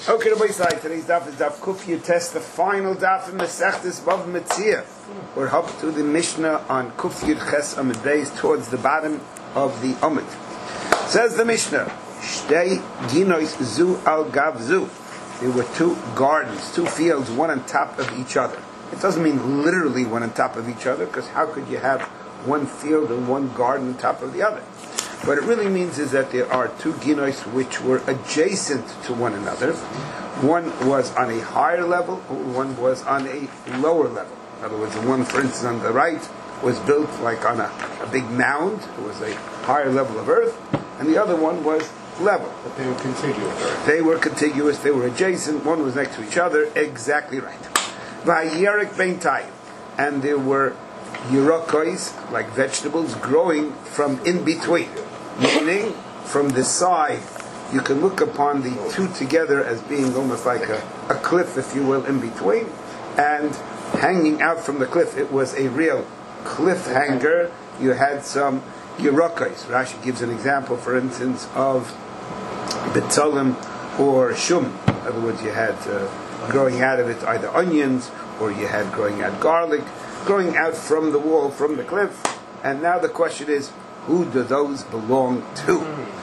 Okay, Rabbi Yisai, today's daf is daf Kuf Yud, the final daf in Masechtas Bava Metzia. We're up to the Mishnah on Kuf Yud Ches Amud Beis towards the bottom of the Amud. Says the Mishnah, Shtei Ginois Zu Al Gav Zu. There were two gardens, two fields, one on top of each other. It doesn't mean literally one on top of each other, because how could you have one field and one garden on top of the other? What it really means is that there are two ginois which were adjacent to one another. One was on a higher level, one was on a lower level. In other words, the one, for instance, on the right was built like on a big mound. It was a higher level of earth. And the other one was level. But they were contiguous. They were contiguous, they were adjacent, one was next to each other. Exactly right. V'hayerik bein tayim. And there were yerokois, like vegetables, growing from in between. Meaning, from the side, you can look upon the two together as being almost like a cliff, if you will, in between. And hanging out from the cliff, it was a real cliffhanger. You had some yerokois. Rashi gives an example, for instance, of betzolim or shum. In other words, you had growing out of it either onions, or you had growing out garlic, growing out from the wall, from the cliff. And now the question is, who do those belong to?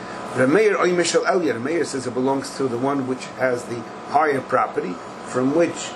Rameir says it belongs to the one which has the higher property, from which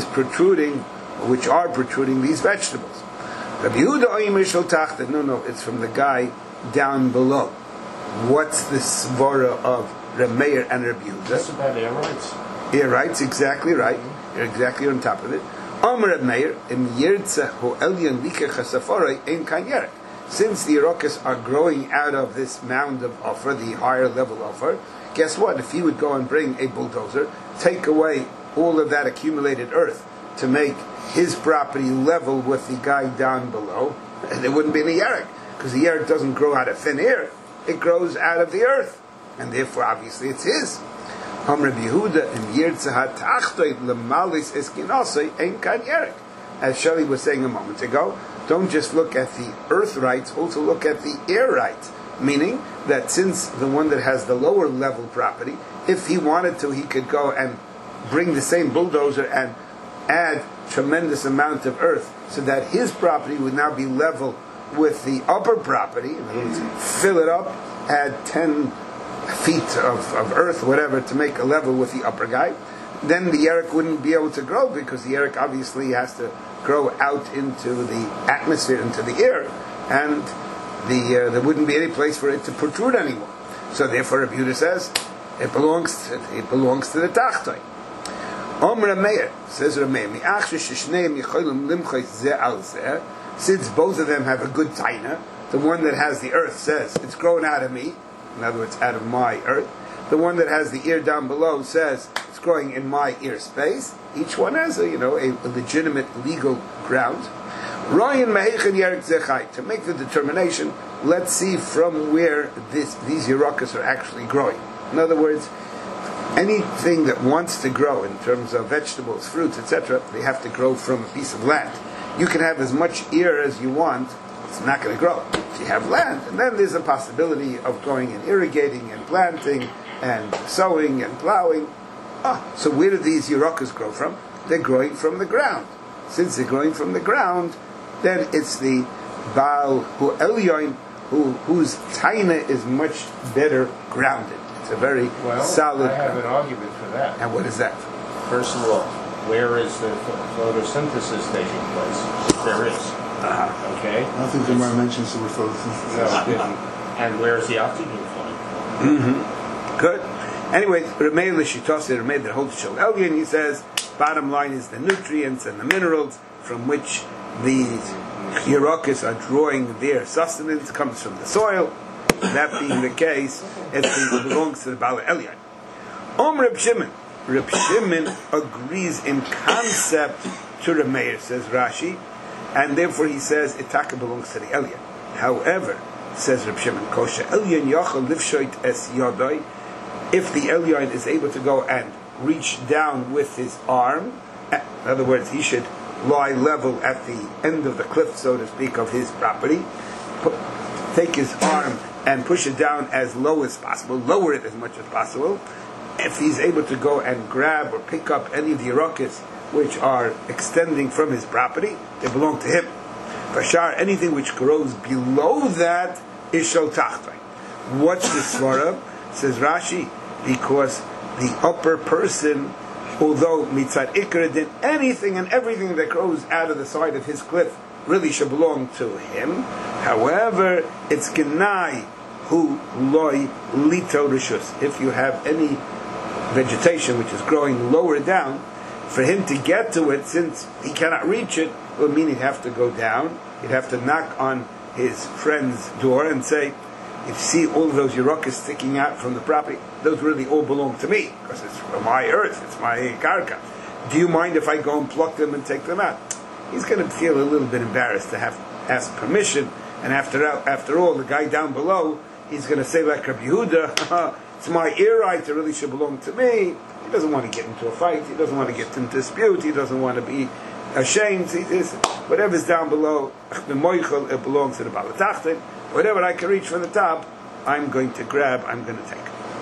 are protruding these vegetables. Rabbi Yehuda no, it's from the guy down below. What's the svara of Rameir and Rabbi Yehuda? That's about airites. Airites, exactly right. You're exactly on top of it. Amar Rameir im yirtza ho elyon likach hasafarei ein kan yerek. Since the yerokas are growing out of this mound of offer, the higher level offer, guess what? If he would go and bring a bulldozer, take away all of that accumulated earth to make his property level with the guy down below, there wouldn't be any yerek, because the yerek doesn't grow out of thin air, it grows out of the earth, and therefore obviously it's his. As Shelley was saying a moment ago, don't just look at the earth rights, also look at the air rights. Meaning that since the one that has the lower level property, if he wanted to, he could go and bring the same bulldozer and add tremendous amount of earth so that his property would now be level with the upper property. In other words, fill it up, add 10 feet of earth, whatever, to make a level with the upper guy. Then the yerek wouldn't be able to grow, because the yerek obviously has to grow out into the atmosphere, into the air, and there wouldn't be any place for it to protrude anymore. So therefore, Rabbi Yehuda says it belongs to the tachtoi. Rameir says since both of them have a good taina, the one that has the earth says it's grown out of me, in other words, out of my earth. The one that has the ear down below says it's growing in my ear space. Each one has a legitimate legal ground. To make the determination, let's see from where these yerokas are actually growing. In other words, anything that wants to grow in terms of vegetables, fruits, etc., they have to grow from a piece of land. You can have as much ear as you want, it's not going to grow. If you have land, and then there's a possibility of going and irrigating and planting and sowing and plowing. So where do these yerokas grow from? They're growing from the ground. Since they're growing from the ground, then it's the Baal Hu Elyon whose taina is much better grounded. It's a very solid. I have an argument for that. And what is that? First of all, where is the photosynthesis taking place? There is. Okay. I don't think the Gemara mentions the word photosynthesis. No, it didn't. And where's the oxygen flowing? Good. Anyway, Rameir Lishitose, Rameir that holds Shel Elyon, he says, bottom line is the nutrients and the minerals from which these yerokas are drawing their sustenance, comes from the soil. That being the case, it belongs to the Baal Elyon. Reb Shimon. Reb Shimon agrees in concept to Rameir, says Rashi, and therefore he says Itaka belongs to the Elyon. However, says Reb Shimon, Kosha Elyon Yachal Livshoit Es Yodai, if the Elyon is able to go and reach down with his arm, in other words, he should lie level at the end of the cliff, so to speak, of his property, take his arm and push it down as low as possible, lower it as much as possible, if he's able to go and grab or pick up any of the Yerokas which are extending from his property, they belong to him. Bashar, anything which grows below that is shel tachtay. What's the svara? Says Rashi, because the upper person, although mitzad ikar din, anything and everything that grows out of the side of his cliff really should belong to him. However, it's genai hu loy lito rishus. If you have any vegetation which is growing lower down, for him to get to it, since he cannot reach it, will mean he'd have to go down. He'd have to knock on his friend's door and say, "You see all of those Yerokas sticking out from the property? Those really all belong to me because it's my earth, it's my karka. Do you mind if I go and pluck them and take them out?" He's going to feel a little bit embarrassed to have ask permission, and after all, the guy down below, he's going to say like Rabbi Yehuda, "It's my ear right; it really should belong to me." He doesn't want to get into a fight. He doesn't want to get into dispute. He doesn't want to be ashamed. Whatever's down below, it belongs to the Balatachtim. Whatever I can reach from the top, I'm going to grab, I'm going to take.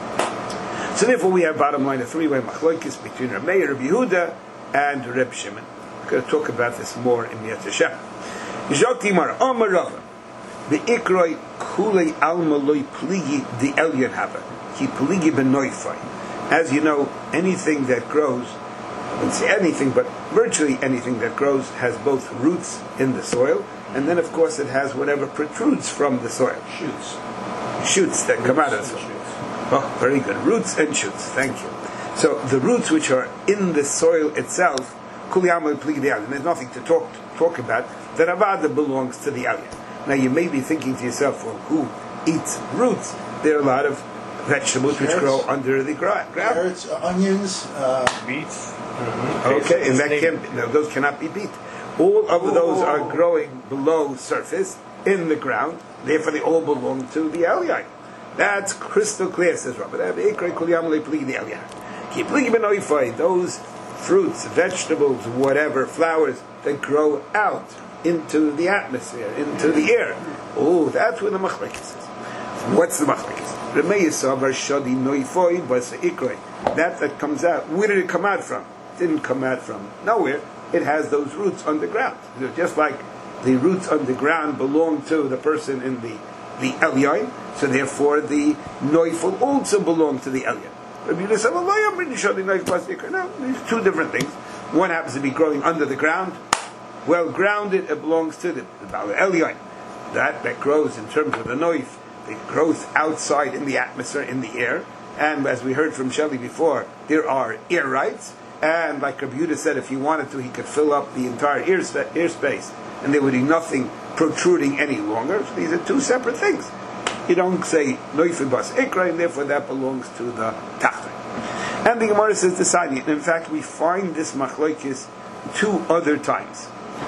So therefore we have bottom line a three-way machlokes between Reb Meir, Reb Yehuda, and Reb Shimon. We're going to talk about this more in Yad Hashem. Zokimar Amar Rava Be'ikroi Kulei Alma Loi Pligi the Elyon Hava Ki Pligi Ben Noifai. As you know, anything that grows, I wouldn't say anything, but virtually anything that grows has both roots in the soil, and then of course it has whatever protrudes from the soil. Shoots that come out of the soil. Oh, very good. Roots and shoots. Thank you. So the roots which are in the soil itself, and there's nothing to talk about, that avada belongs to the aliyah. Now you may be thinking to yourself, well, who eats roots? There are a lot of vegetables which grow under the ground. Carrots, onions, beets. Okay, and those cannot be beet. All of those are growing below surface in the ground. Therefore, they all belong to the aliyah. That's crystal clear, says Rabbi. Those fruits, vegetables, whatever, flowers that grow out into the atmosphere, into the air. Oh, that's where the machlekes is. What's the machlekes? That comes out. Where did it come out from? It didn't come out from nowhere. It has those roots underground. Just like the roots underground belong to the person in the Elyon, so therefore the Neufel also belong to the Elyon. Rabbi Yehuda said, no, these two different things. One happens to be growing under the ground, well grounded, it belongs to the Elyon. That grows in terms of the Neuf, the growth outside in the atmosphere, in the air. And as we heard from Shelley before, there are air rights, and like Rabbi Yehuda said, if he wanted to, he could fill up the entire airspace, and there would be nothing protruding any longer. So these are two separate things. You don't say Noifi Bas Ikra, and therefore that belongs to the Tachta. And the Gemara says the Sadi. In fact, we find this machlokes two other times.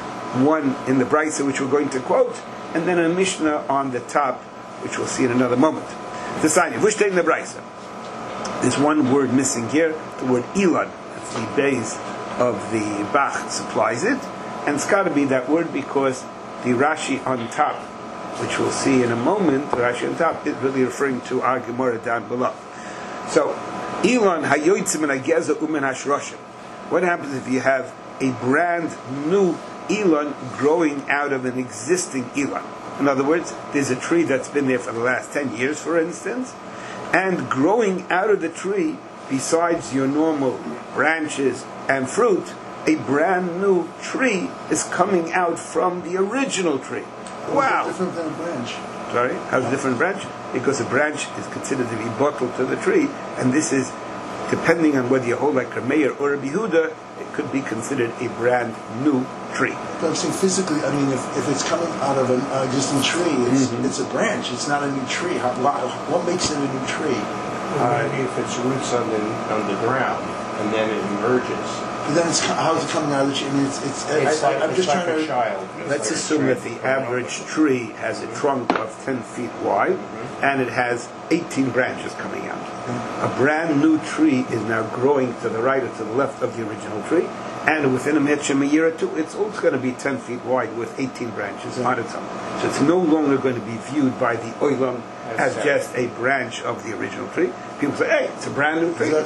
One in the Brisa, which we're going to quote, and then a Mishnah on the top, which we'll see in another moment. The Sadi. Which day in the Brisa? There's one word missing here, the word Elon. That's the base of the Bach supplies it. And it's got to be that word because the Rashi on top, which we'll see in a moment, the Rashi on top is really referring to our Gemara down below. So, Elon hayoitzim and ageza umen hashroshim. What happens if you have a brand new Elon growing out of an existing Elon? In other words, there's a tree that's been there for the last 10 years, for instance, and growing out of the tree, besides your normal branches and fruit, a brand new tree is coming out from the original tree. Wow! Different than a branch. Sorry? How's a different branch? Because a branch is considered to be bottled to the tree, and this is, depending on whether you hold like Reb Meir or Rabbi Yehuda, it could be considered a brand new tree. But I'm saying physically, I mean, if it's coming out of an existing tree, it's a branch. It's not a new tree. What makes it a new tree? Maybe if it's roots on the ground, and then it emerges. But then how is it coming out of the tree? I mean, I'm just trying to. Child. Let's assume that the average tree has a trunk of 10 feet wide, and it has 18 branches coming out. A brand new tree is now growing to the right or to the left of the original tree, and within a year or two, it's also going to be 10 feet wide with 18 branches on its own. So it's no longer going to be viewed by the oilam as just a branch of the original tree. People say, hey, it's a brand new tree.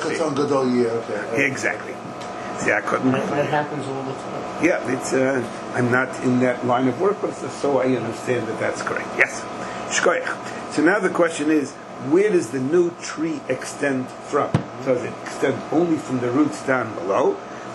Exactly. See, I couldn't. That happens all the time. Yeah, it's. I'm not in that line of work, but so I understand that that's correct. Yes. Shkoyach. So now the question is, where does the new tree extend from? Does it extend only from the roots down below,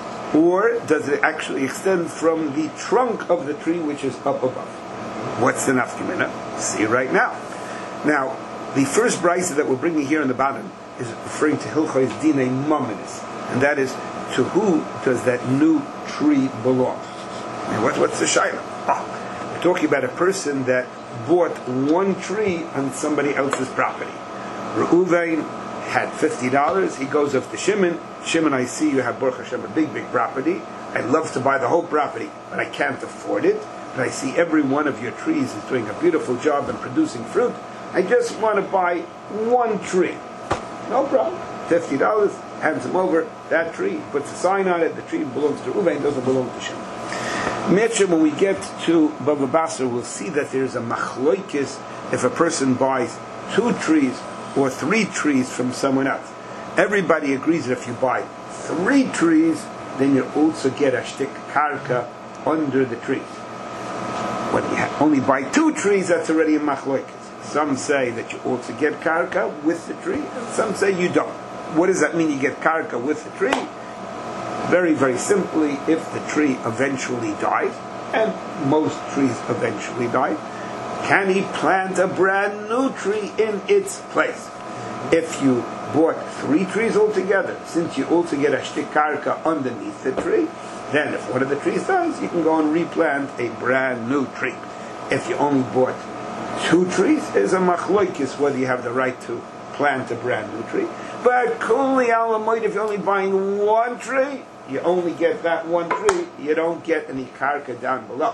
or does it actually extend from the trunk of the tree, which is up above? What's the nafkamina? See right now. Now, the first brisa that we're bringing here in the bottom is referring to Hilchos Dinei Maminis, and that is, to who does that new tree belong? And what's the shayla? We're talking about a person that bought one tree on somebody else's property. Reuven had $50. He goes up to Shimon. Shimon, I see you have Baruch Hashem a big property. I'd love to buy the whole property, but I can't afford it. But I see every one of your trees is doing a beautiful job and producing fruit. I just want to buy one tree. No problem. $50, hands him over. That tree, puts a sign on it. The tree belongs to Reuven, doesn't belong to Shimon. Mention when we get to Bava Basra, we'll see that there's a machloikis if a person buys 2 trees or 3 trees from someone else. Everybody agrees that if you buy 3 trees, then you also get a shtik karka under the trees. When you only buy 2 trees, that's already a machloikis. Some say that you also get karka with the tree, and some say you don't. What does that mean, you get karka with the tree? Very, very simply, if the tree eventually dies, and most trees eventually die, can he plant a brand new tree in its place? If you bought 3 trees altogether, since you also get a shtik karka underneath the tree, then if one of the trees dies, you can go and replant a brand new tree. If you only bought 2 trees, there's a machloikis whether you have the right to plant a brand new tree. But kuli alamoid, if you're only buying 1 tree, you only get that 1 tree, you don't get any karka down below.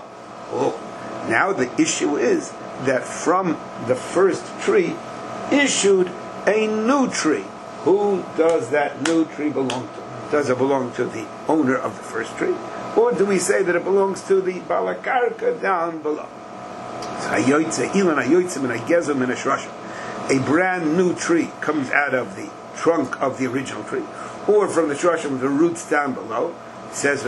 Oh, now the issue is that from the first tree issued a new tree. Who does that new tree belong to? Does it belong to the owner of the first tree? Or do we say that it belongs to the balakarka down below? A brand new tree comes out of the trunk of the original tree, or from the shrashim, the roots down below. It says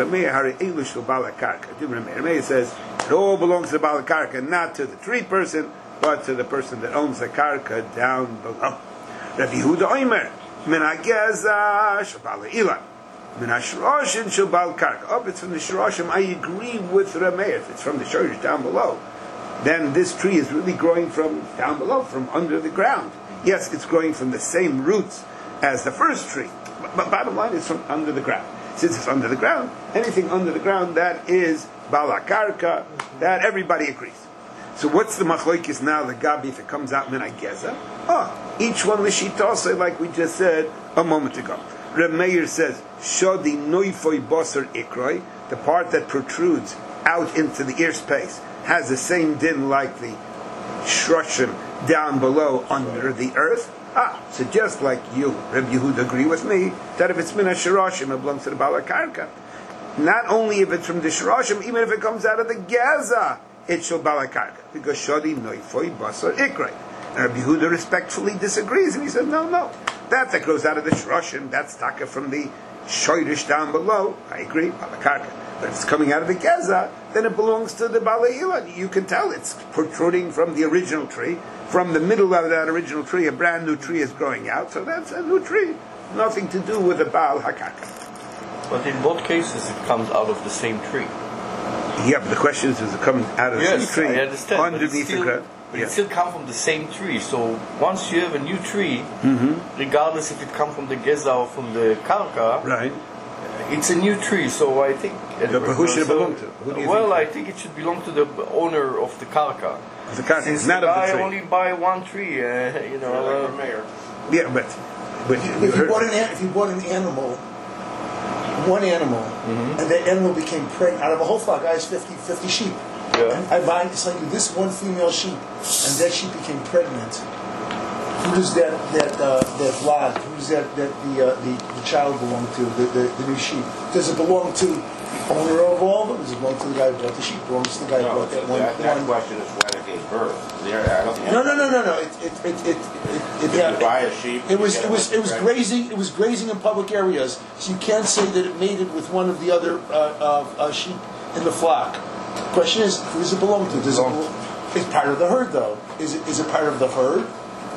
Rameir says it all belongs to the balakarka, not to the tree person, but to the person that owns the karka down below. Rabbi Yehuda Omer, min hageza shabal ilan, min hashrashim shabal karka. Oh, if it's from the shrashim, I agree with Rameir. If it's from the shorish down below, then this tree is really growing from down below, from under the ground. Yes, it's growing from the same roots as the first tree, but bottom line is from under the ground. Since it's under the ground, anything under the ground, that is balakarka, that everybody agrees. So what's the machlokes now, the gabi, if it comes out min hageza? Each one l'shitase, like we just said a moment ago. Reb Meir says, shodi noifoy basar ikroi, the part that protrudes out into the ear space, has the same din like the shrushim down below under the earth. So just like you, Reb Yehuda, agree with me that if it's min hashirashim, it belongs to the balakarka. Not only if it's from the shirashim, even if it comes out of the gaza, it shall balakarka, because shodi noifoy basar ikroi. And Reb Yehuda respectfully disagrees, and he said, no, that grows out of the shirashim, that's taka from the shoirish down below. I agree, balakarka. But if it's coming out of the gaza, then it belongs to the Bala. You can tell it's protruding from the original tree. From the middle of that original tree, a brand new tree is growing out. So that's a new tree. Nothing to do with the Baal Hakaka. But in both cases, it comes out of the same tree. Yeah, but the question is, does it come out of the same tree? I understand. Underneath the ground? It still comes from the same tree. So once you have a new tree, regardless if it comes from the Geza or from the Karka, right, it's a new tree. So I think. But who should it belong to? I think it should belong to the owner of the Karka. The Karka, since not the of the guy tree. only buy 1 tree, Mayor. Yeah, but if you bought an animal, one animal, and that animal became pregnant out of a whole flock. I has 50 sheep. Yeah. I buy this one female sheep, and that sheep became pregnant. Who does that vlad? Who does the child belong to? The new sheep? Does it belong to the owner of all of them? Does it belong to the guy who bought the sheep? Belongs to the guy who bought that one? That question is when it birth. I don't think No. If you buy a sheep, It was grazing. It was grazing in public areas, so you can't say that it mated with one of the other sheep in the flock. The question is, who does it belong to? It's part of the herd, though. Is it part of the herd,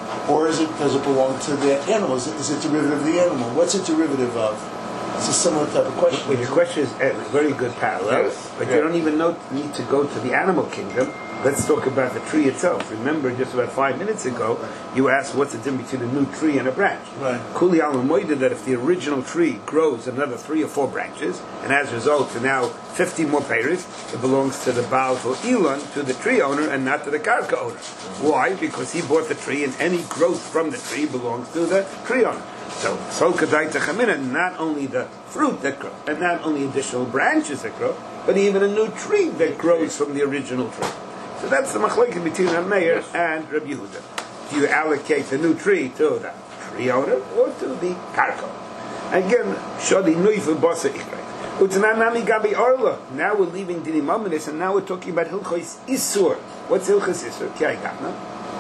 or does it belong to the animal? Is it derivative of the animal? What's it derivative of? It's a similar type of question. Well, your question is a very good parallel, Yes. but you don't even need to go to the animal kingdom. Let's talk about the tree itself. Remember, just about 5 minutes ago, you asked what's the difference between a new tree and a branch. Right. Kuli al-Moida, that if the original tree grows another 3 or 4 branches, and as a result to now 50 more peiros, it belongs to the Baal Elon, to the tree owner, and not to the karka owner. Why? Because he bought the tree, and any growth from the tree belongs to the tree owner. So kedai techamina, not only the fruit that grows, and not only additional branches that grow, but even a new tree that grows from the original tree. So that's the machlokes between Meir and Rabbi Yehuda. Do you allocate the new tree to the tree owner or to the karka? Again, shodi nuifu basa ikrei. Utananami gabi arla. Now we're leaving Dini Maminis, and now we're talking about Hilchos Isur. What's Hilchos Isur? Ki agana.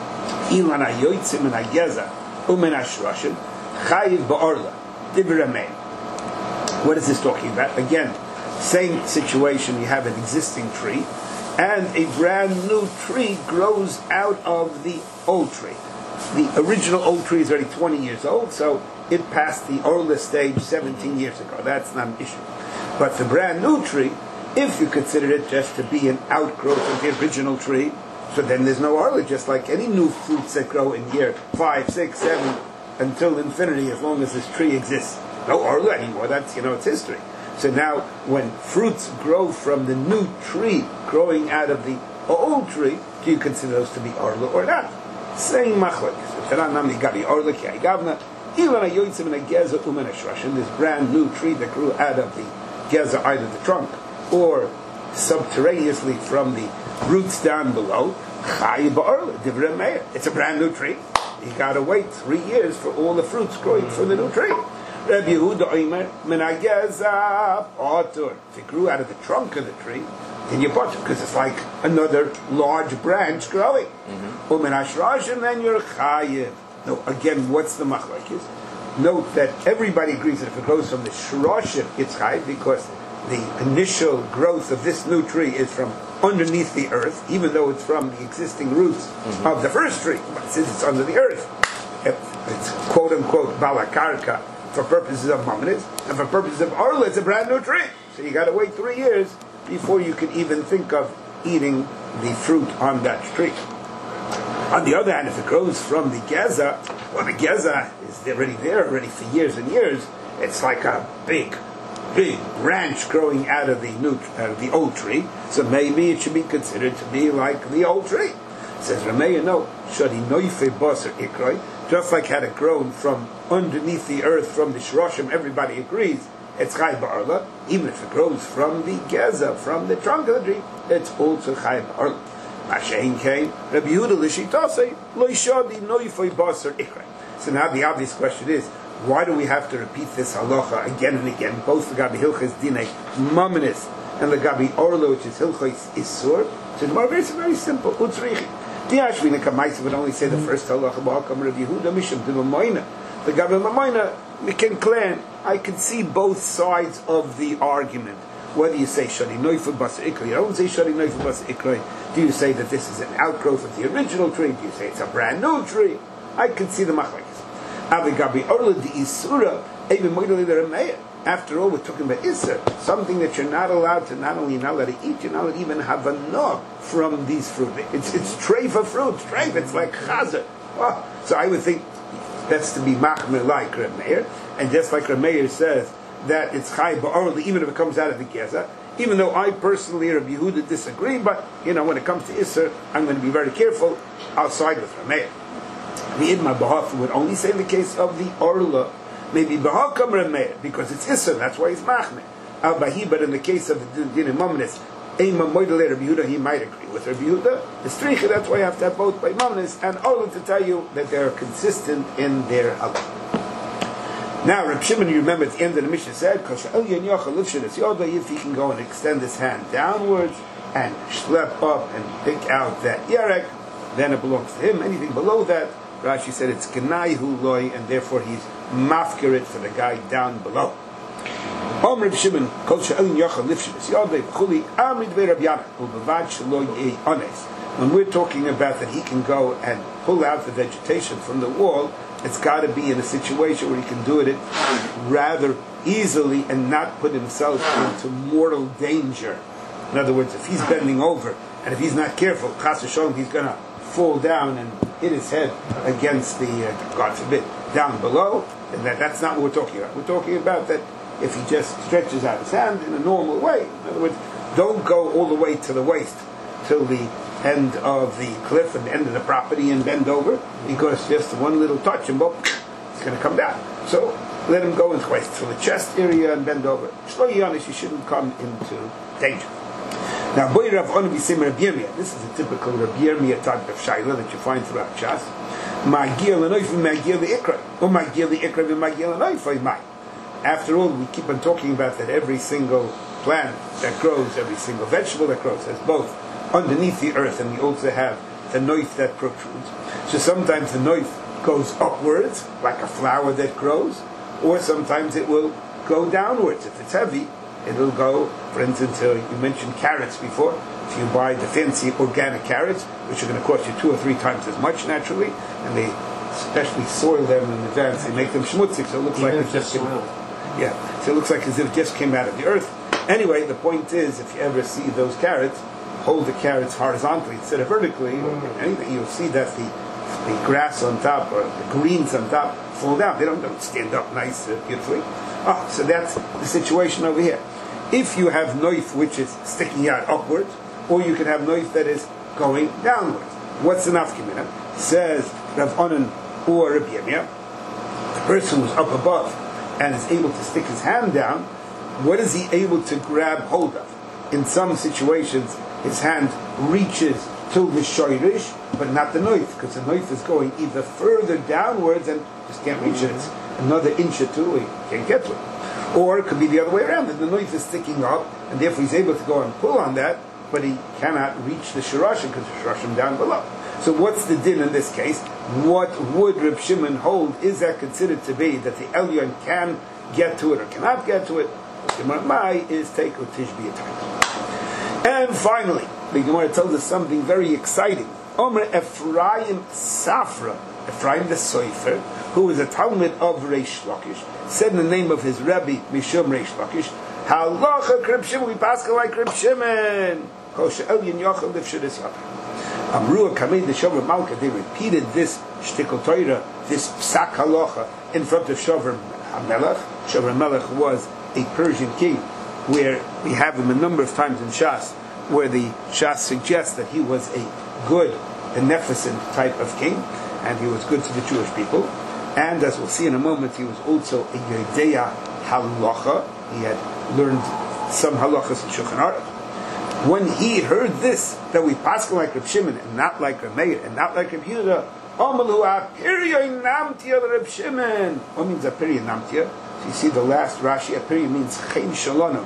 Ilan hayotzim min hageza umin hashrashim chayiv ba'arla. Dibra Meir. What is this talking about? Again, same situation. You have an existing tree, and a brand new tree grows out of the old tree. The original old tree is already 20 years old, so it passed the Orla stage 17 years ago. That's not an issue. But the brand new tree, if you consider it just to be an outgrowth of the original tree, so then there's no Orla, just like any new fruits that grow in year 5, 6, 7, until infinity, as long as this tree exists. No Orla anymore, that's, it's history. So now, when fruits grow from the new tree growing out of the old tree, do you consider those to be Orla or not? Same machlokes. This brand new tree that grew out of the geza, either the trunk or subterraneously from the roots down below, it's a brand new tree. You got to wait 3 years for all the fruits growing from the new tree. Rabbi Yehuda Omer, if it grew out of the trunk of the tree, then you bought it because it's like another large branch growing. Umen hashrashim, then you're chayiv. Now, again, what's the machlokes? Note that everybody agrees that if it grows from the shrashim, it's chayiv because the initial growth of this new tree is from underneath the earth, even though it's from the existing roots of the first tree. But since it's under the earth, it's quote unquote balakarka for purposes of Maimonides, and for purposes of Orla, it's a brand new tree. So you got to wait 3 years before you can even think of eating the fruit on that tree. On the other hand, if it grows from the geza, well, the geza is already for years and years. It's like a big branch growing out of the old tree. So maybe it should be considered to be like the old tree. Says Rameya, no, shadi noife baser ikroi. Just like had it grown from underneath the earth, from the shroshim, everybody agrees it's chai ba'arla. Even if it grows from the geza, from the trunk of the tree, it's also chai ba'arla. Mashein came, Rabbi Yehuda l'shitase, lo shadi noife baser ikroi. So now the obvious question is, why do we have to repeat this halacha again and again, both the Gabi Hilchos Dinei Maminis and the Gabi Orla, which is Hilchos Isur? So the Gemara is very simple. Utzrichi. The Ashvina Kamaisa would only say the first halacha, B'Hakam Rav Yehuda Mishum to Mamoina. The Gabi Mamoina, we can claim, I can see both sides of the argument. Whether you say Shadi Noifu Bas Ikri, or don't say Shadi Noifu Bas Ikri. Do you say that this is an outgrowth of the original tree? Do you say it's a brand new tree? I can see the machlokes. After all, we're talking about Isser, something that you're not allowed to, not only not allowed to eat, you're not allowed to even have a nog from these fruit. It's treifa fruit, treifa, it's like chazer. Oh, so I would think that's to be machmer like Reb Meir, and just like Reb Meir says that it's chai ba'orli, even if it comes out of the geza, even though I personally, Reb Yehuda, disagree, but when it comes to Isser, I'm going to be very careful, I'll side with Reb Meir. The Idma B'Haf would only say in the case of the Orla, maybe B'Hakam Remeir, because it's Isser, that's why it's Machmeh. Al-Bahi, but in the case of the Din Mamanis, Eima Moidele Rabbi Yehuda, he might agree with Rabbi Yehuda. The Stricha, that's why you have to have both by Mamanis and Orla to tell you that they're consistent in their halakha. Now, Reb Shimon, you remember at the end of the Mishnah said, if he can go and extend his hand downwards and schlep up and pick out that Yerek, then it belongs to him. Anything below that, Rashi said it's Genai Hu Loi, and therefore he's mafkirit for the guy down below. When we're talking about that he can go and pull out the vegetation from the wall, it's got to be in a situation where he can do it rather easily and not put himself into mortal danger. In other words, if he's bending over and if he's not careful, Chas v'sholom, he's going to fall down and hit his head against the, God forbid, down below. And that's not what we're talking about. We're talking about that if he just stretches out his hand in a normal way. In other words, don't go all the way to the waist till the end of the cliff and the end of the property and bend over, because just one little touch and boom, it's going to come down. So let him go into waist till the chest area and bend over. Shlo Yanish, you shouldn't come into danger. Now, Boy Rav Onu B'Sim Rav Yirmiyah. This is a typical Rav Yirmiyah type of shayla that you find throughout Shas. Ma'gir l'noif v'ma'gir l'ikra, or ma'gir l'ikra v'ma'gir l'noif v'ma'gir. After all, we keep on talking about that every single plant that grows, every single vegetable that grows, has both underneath the earth, and we also have the noif that protrudes. So sometimes the noif goes upwards, like a flower that grows, or sometimes it will go downwards. If it's heavy, it'll go, for instance, you mentioned carrots before. If you buy the fancy organic carrots, which are going to cost you 2 or 3 times as much naturally, and they especially soil them in advance, they make them schmutzig, so it looks like it's just so it looks like as if it just came out of the earth. Anyway, the point is, if you ever see those carrots, hold the carrots horizontally instead of vertically, or anything, you'll see that the grass on top or the greens on top fall down. They don't stand up nice, beautifully. So that's the situation over here. If you have noif which is sticking out upwards, or you can have noif that is going downwards. What's the nafkimina? Says Rav Onan or Rav Yirmiyah, the person who's up above and is able to stick his hand down, what is he able to grab hold of? In some situations, his hand reaches to the shoirish, but not the noif, because the noif is going either further downwards and just can't reach it. It's another inch or two, he can't get to it. Or it could be the other way around, that the noif is sticking up, and therefore he's able to go and pull on that, but he cannot reach the shirashim, because the shirashim down below. So what's the din in this case? What would Reb Shimon hold? Is that considered to be that the Elyon can get to it or cannot get to it? The Gemara is take Tishbi time. And finally, the Gemara tells us something very exciting. Omer Ephraim Safra, Ephraim the Soifer, who is a Talmud of Reish Lakish, said in the name of his Rebbe Mishum Reish Lakish, Halacha Reb Shimon, we pass like Reb Shimon. Kol she'elyon yochel lifshedes yater. Amru Kamei the Shover Malka, they repeated this shtikol Torah, this psak halacha, in front of Shover HaMelech. Shover HaMelech was a Persian king, where we have him a number of times in Shas, where the Shas suggests that he was a good, beneficent type of king, and he was good to the Jewish people. And as we'll see in a moment, he was also a Yedeya Halacha. He had learned some halachas in Shulchan Aruch. When he heard this, that we pass like Reb Shimon and not like Reb Meir and not like Reb Yehuda, Omalu Apirya Namtia Reb Shimon. What means Apirya Namtia? So you see the last Rashi, Apirya means Chen Shalom.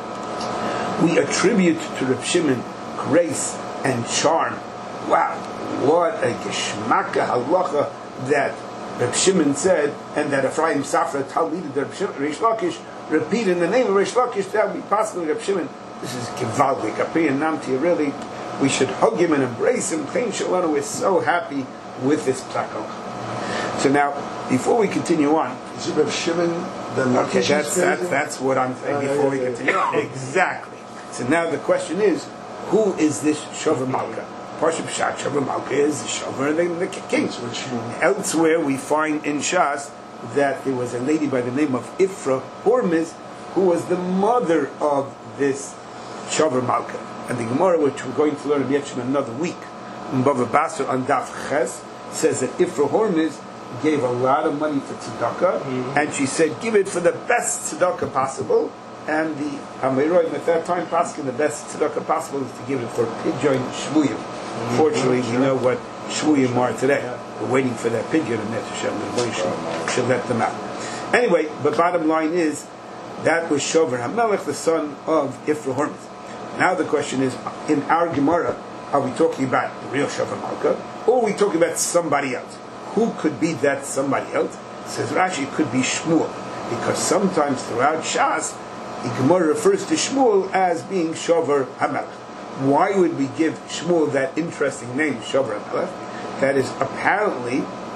We attribute to Reb Shimon grace and charm. Wow, what a Geshmaka halacha that Reb Shimon said, and that Ephraim Safra Talmid Reb Shimon Reish Lakish repeated in the name of Reish Lakish. That would be possible, Reb Shimon. This is Givaldik, Apir Namti. Really, we should hug him and embrace him. Chen Shalom. We're so happy with this psak. So now, before we continue on, is it Reb Shimon the Lakish? Okay, that's what I'm saying before we continue on. Exactly. So now the question is, who is this Shover Malka? Parsha Pshat, Shover Malka is the Shover, the king. Elsewhere we find in Shas that there was a lady by the name of Ifra Hormiz, who was the mother of this Shover Malka. And the Gemara, which we're going to learn in Yetshim another week, in Bava Basra on Daf Ches, says that Ifra Hormiz gave a lot of money for tzedakah, and she said, give it for the best tzedakah possible. And the Amoraim at that time, paskin, the best tzedakah possible is to give it for pidyon shvuyim. Fortunately, we know what shvuyim are today. We're waiting for that pidyon, and Netz Hashem, the boy should let them out. Anyway, but bottom line is, that was Shover HaMelech, the son of Ifra Hormiz. Now the question is, in our Gemara, are we talking about the real Shover Malka, Or are we talking about somebody else? Who could be that somebody else? Says Rashi, it could be Shmuel. Because sometimes throughout Shas, the Gemara refers to Shmuel as being Shover HaMelech. Why would we give Shmuel that interesting name, Shover HaMelech? That is apparently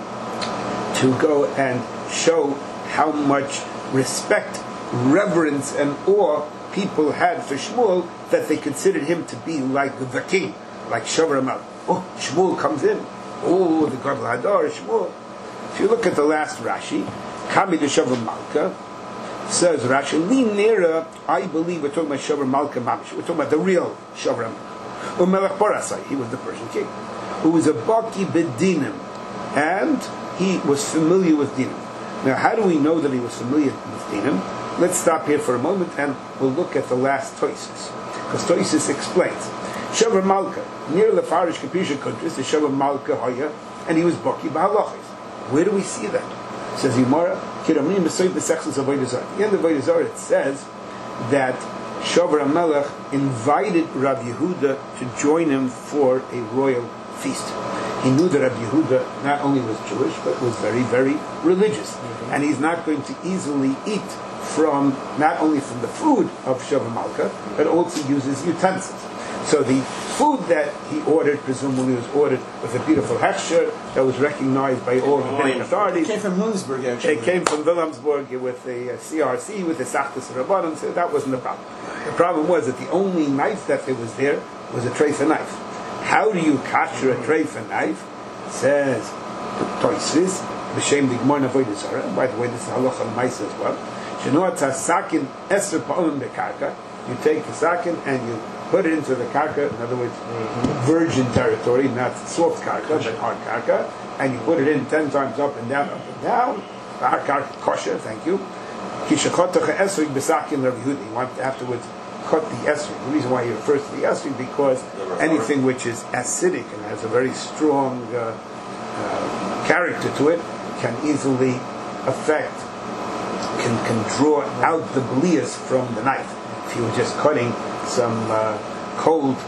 to go and show how much respect, reverence, and awe people had for Shmuel, that they considered him to be like the king, like Shover HaMelech. Oh, Shmuel comes in. Oh, the Gadol Hadar, Shmuel. If you look at the last Rashi, Kami de Shover Malka, says Rashi, Li Nera, I believe we're talking about Shover Malka Mamish. We're talking about the real Shover HaMelech. Umelech Parasai, he was the Persian king, who was a Baki Bedinim, and he was familiar with Dinim. Now, how do we know that he was familiar with Dinim? Let's stop here for a moment and we'll look at the last Toisus. Because Toisus explains, Shover Malka, near the Farish Kapisha countries, the Shover Malka Hoya, and he was Baki B'halachis. Where do we see that? Says Yomara, Kiramim B'soy B'sechus of Avodah Zarah. At the end of Avodah Zarah it says that Shover HaMelech invited Rav Yehuda to join him for a royal feast. He knew that Rav Yehuda not only was Jewish, but was very, very religious. Mm-hmm. And he's not going to easily eat from, not only from the food of Shover Malka, but also uses utensils. So the food that he ordered, presumably was ordered with a beautiful hechsher that was recognized by all the Bnei authorities. It came from Williamsburg, actually. It came from Williamsburg with a CRC, with a Sachtas Rabbanon, so that wasn't the problem. The problem was that the only knife that there was there was a treifa knife. How do you capture a treifa knife? It says, Toisvis, B'Shem the Gemara Avodah Zarah. By the way, this is halacha l'maisa as well. Shenoat sakin eser pa'olim bekarka. You take the sakin and you put it into the karka, in other words, virgin territory, not soft karka, but hard karka, and you put it in 10 times up and down, hard karka, kosher, thank you. You want to afterwards cut the esrog. The reason why he refers to the esrog, because anything which is acidic and has a very strong character to it can easily affect, can draw out the blias from the knife. If you were just cutting some cold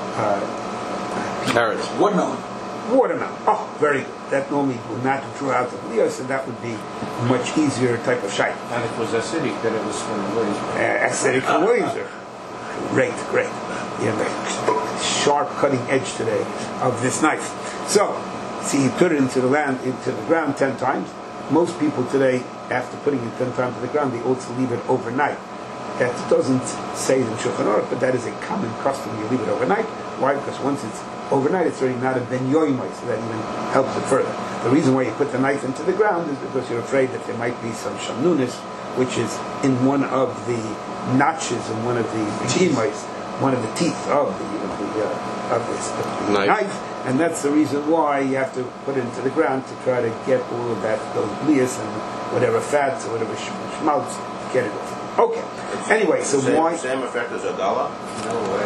carrots, watermelon. Oh, very good. That normally would not draw out the blias, and that would be a much easier type of shite. And if it was acidic, then it was from Williamsburg. Acidic from Williamsburg. Great. You have the sharp cutting edge today of this knife. So, see, you put it into the ground 10 times. Most people today, after putting it 10 times to the ground, they also leave it overnight. That doesn't say in Shulchan Aruch, but that is a common custom. You leave it overnight. Why? Because once it's overnight, it's already not a ben yoimai, so that even helps it further. The reason why you put the knife into the ground is because you're afraid that there might be some shamnunis, which is in one of the notches in one of the one of the teeth of this knife, and that's the reason why you have to put it into the ground to try to get all of that, those blias and whatever fats or whatever schmaltz, to get it off. Okay. Anyway, so why? Same effect as Agala? No way.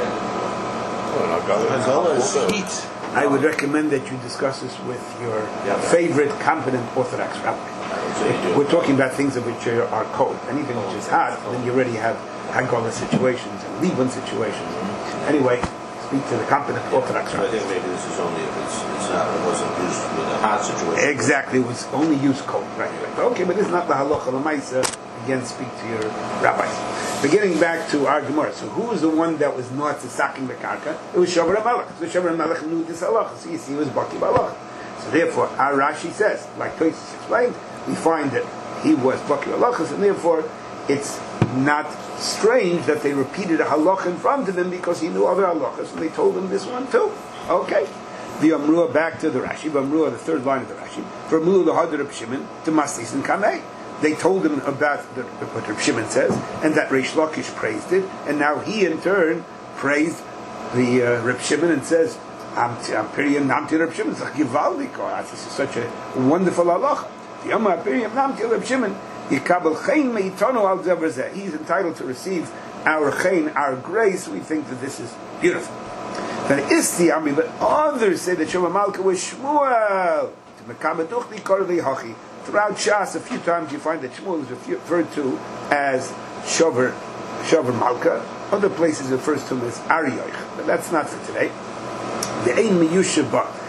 Agala is heat. I would recommend that you discuss this with your favorite competent Orthodox rabbi. We're talking about things of which are cold. Anything which is hot, then you already have Hagala situations and Liban situations. Anyway, speak to the competent Orthodox rabbi. I think maybe this is only if it's not, it wasn't used with a hot situation. Exactly, it was only used cold. Right. Okay, but this is not the halacha l'maisa. Again, speak to your rabbis. Beginning back to our Gemara. So who was the one that was not to saking the karka? It was Shover HaMelech. So Shover HaMelech knew this halacha. So you see, he was Baki B'halacha. So therefore, our Rashi says, like Tosis explained, we find that he was Baki B'halacha, and therefore it's not strange that they repeated a halacha in front of him because he knew other halachas, and they told him this one too. Okay. The Amrua, back to the Rashi. Amrua, the third line of the Rashi. For Amrua the Hadar of Shimon to Mastis and Kamei. They told him about what Reb Shimon says, and that Reish Lakish praised it, and now he in turn praised the Reb Shimon and says, "I'm Piriam Namti Reb Shimon." It's like Givaldik. This is such a wonderful halacha. The Amar Piriam Namti Reb Shimon Yikabel Chayin Meitanu Al Zever. He's entitled to receive our chayin, our grace. We think that this is beautiful. Then Isti Ami, but others say that Shover Malka was Shmuel. To Mekameduchni Korli Hachi. Throughout Shas, a few times you find that Shmuel is referred to as Shover Malka. Other places it refers to him as Arioch. But that's not for today. The Ein Miyushaba.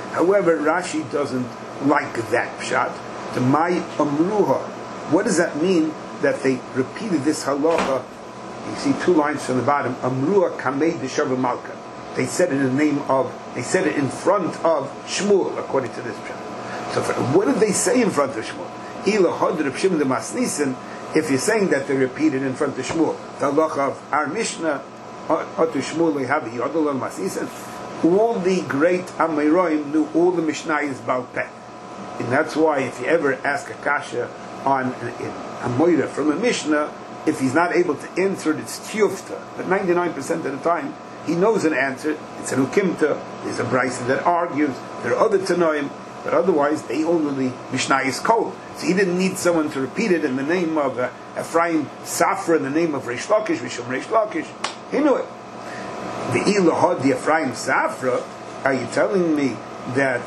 However, Rashi doesn't like that pshat. To my amruha, what does that mean that they repeated this halacha? You see 2 lines from the bottom. Amruha kamei deshav malka. They said it in the name of. They said it in front of Shmuel, according to this pshat. So, what did they say in front of Shmuel? Ila had Reb Shimon the Masnisen. If you're saying that they repeated in front of Shmuel, the halacha of our Mishnah, Atu Shmuel lehavi yodol al Masnisen. All the great Amoraim knew all the Mishnayos Baal Peh. And that's why if you ever ask a kasha on a moira from a Mishnah, if he's not able to answer it, it's tiyufta. But 99% of the time, he knows an answer. It's an ukimta. There's a brisa that argues. There are other tanoim, but otherwise they all know the Mishnayos Kol. So he didn't need someone to repeat it in the name of Ephraim Safra, in the name of Reish Lakish, Mishum Reish Lakish. He knew it. The ilahod the Ephraim Safra. Are you telling me that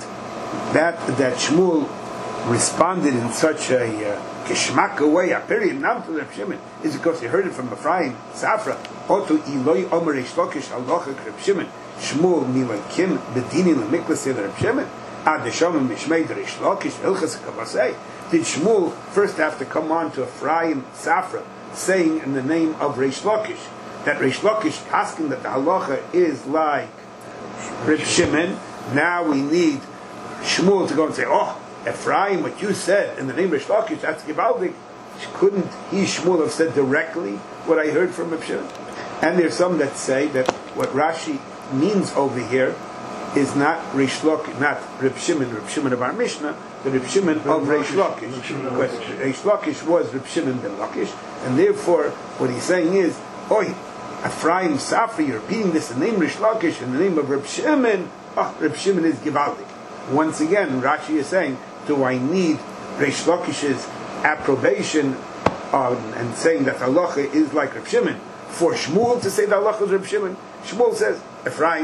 Shmuel responded in such a kishmaka way, a period, not to Reb Shimon, is because he heard it from Ephraim Safra. Oto iloi omer Reish Lakish halacha Reb Shimon. Shmuel milakim bedini lemiklas el Reb Shimon. Ad Shomim mishmei Reish Lakish ilchas kavasei. Did Shmuel first have to come on to Ephraim Safra, saying in the name of Reish Lakish, that Reish Lakish asking that the halacha is like Reb Shimon? Now we need Shmuel to go and say, oh, Ephraim, what you said in the name of Reish Lakish, that's Givaldik. Couldn't he, Shmuel, have said directly what I heard from Reb Shimon? And there's some that say that what Rashi means over here is not Reish Lakish, not Reb Shimon of our Mishnah, but Reb Shimon of Reish Lakish. Because Reish Lakish was Reb Shimon ben Lakish, and therefore what he's saying is, oi, Ephraim Safri, you're repeating this in the name of Reish Lakish, in the name of Reb Shimon. Oh, Reb Shimon is Givaldik. Once again, Rashi is saying, do I need Reish Lakish's approbation and saying that halacha is like Reb Shimon for Shmuel to say that halacha is Reb Shimon? Shmuel says, Ephraim,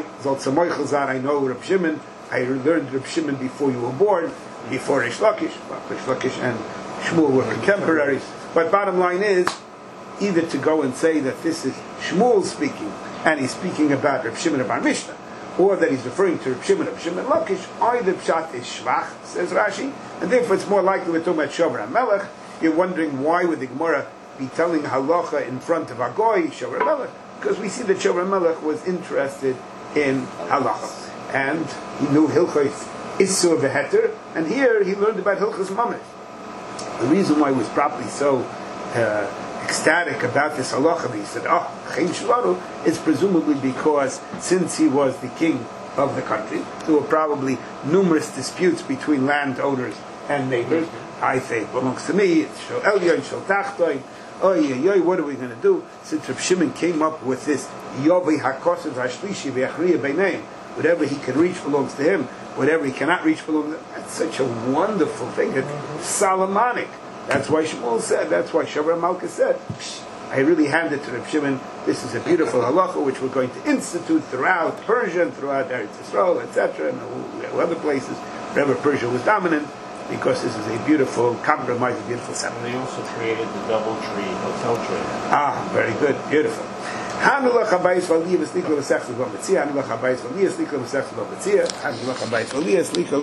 I know Reb Shimon, I learned Reb Shimon before you were born, before Reish Lakish. Well, Reish Lakish and Shmuel were contemporaries. But bottom line is, either to go and say that this is Shmuel speaking, and he's speaking about Reb Shimon of our Mishnah, or that he's referring to Reb Shimon Lakish, either pshat is shvach, says Rashi, and therefore it's more likely we're talking about Shomer HaMelech. You're wondering why would the Gemara be telling halacha in front of Agoy, Shomer HaMelech? Because we see that Shomer HaMelech was interested in halacha, and he knew Hilchos Issur V'Heter, and here he learned about Hilchos Mameh. The reason why he was probably so ecstatic about this halacha, he said, Chaim Shvaru, is presumably because since he was the king of the country, there were probably numerous disputes between landowners and neighbors. I say it belongs to me, it's Shel Elyon, Shel Tachtoin, what are we going to do? Since Reb Shimon came up with this, Yovi HaKosav HaShlishi V'Yachriya B'Neim, whatever he can reach belongs to him, whatever he cannot reach belongs to him. That's such a wonderful thing, it's Solomonic. That's why Shmuel said, that's why Shomer HaMelech said, I really handed to Reb Shimon, this is a beautiful halacha which we're going to institute throughout Persia and throughout Eretz Yisrael, etc., and other places, wherever Persia was dominant, because this is a beautiful compromise, a beautiful settlement. And they also created the Doubletree hotel trade. Ah, very good, beautiful. Hanulach habayis v'aliyah v'slikla v'sechel v'mitzia. Hanulach habayis v'aliyah v'slikla v'sechel v'mitzia. Hanulach habayis v'aliyah v'slikla